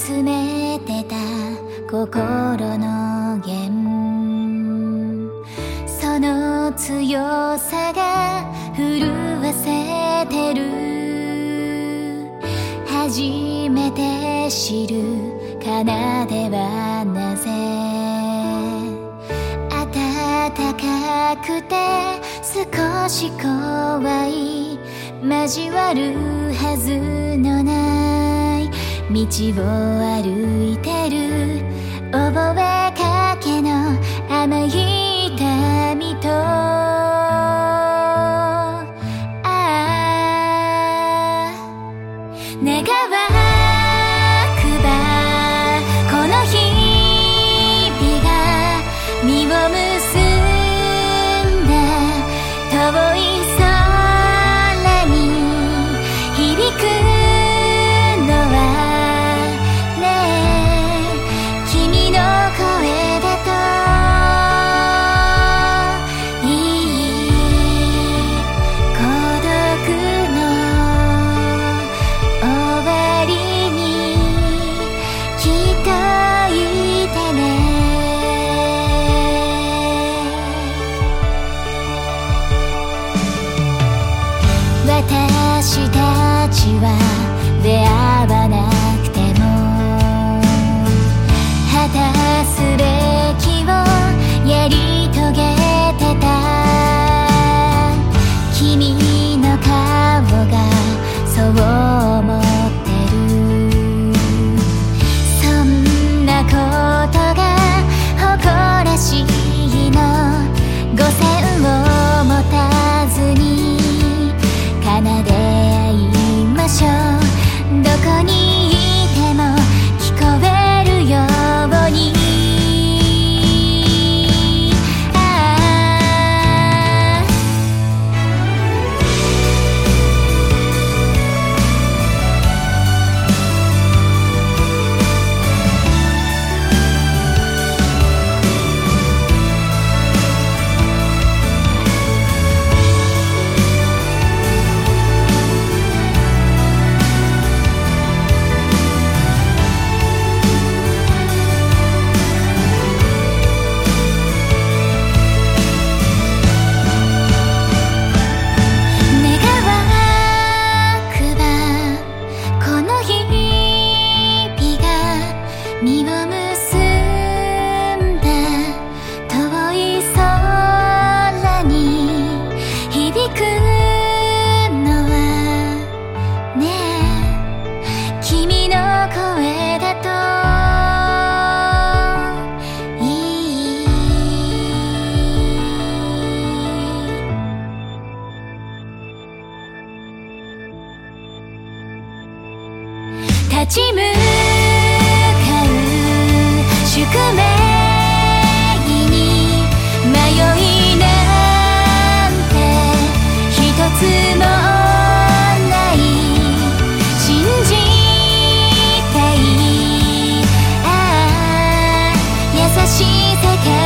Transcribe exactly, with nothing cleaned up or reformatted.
詰めてた心の弦、その強さが震わせてる。初めて知る奏ではなぜ暖かくて少し怖い、交わるはずのない道を歩いてる。覚えかけの甘い痛みと、ああ願わくばこの日々が実を結んだ遠い空に響くのはねえ、君の声だといい。孤独の終わりにきっといてね。私たちは出会わなくても果たすべきをやり遂げてた。君の顔がそう思ってる。そんなことが誇らしいの。五線を持たずに奏で合いましょう。どこにいても聞こえるように。ああ実を結んだ遠い空に響くのはねえ、君の声だといい。立ち向宿命に迷いなんて一つもない。信じていい。ああ優しい世界